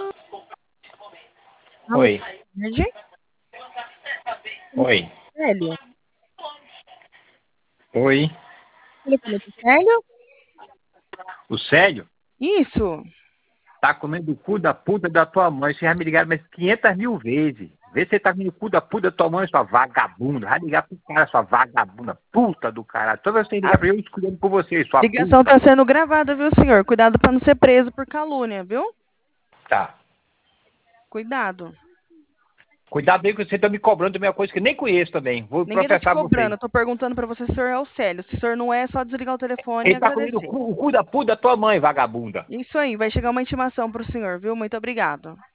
Alô, Oi. Verde? Oi. Célio? Oi. Telefone do Célio? O Célio Isso. tá comendo o cu da puta da tua mãe. Você já me ligaram mais 500 mil vezes. Vê se você tá comendo o cu da puta da tua mãe, sua vagabunda. Vai ligar pro cara, sua vagabunda. Puta do caralho. Toda vez que você ligar pra eu, escolhendo por você, A sua ligação puta. está sendo gravada, viu, senhor? Cuidado para não ser preso por calúnia, viu? Tá. Cuidado. Cuidado aí que você tá me cobrando também uma coisa que nem conheço também. Vou Ninguém tá te processar cobrando. você. Eu tô perguntando para você se o senhor é o Célio. Se o senhor não é, é só desligar o telefone e Ele tá comendo agradecer. o cu da puta da tua mãe, vagabunda. Isso aí. Vai chegar uma intimação para o senhor, viu? Muito obrigado.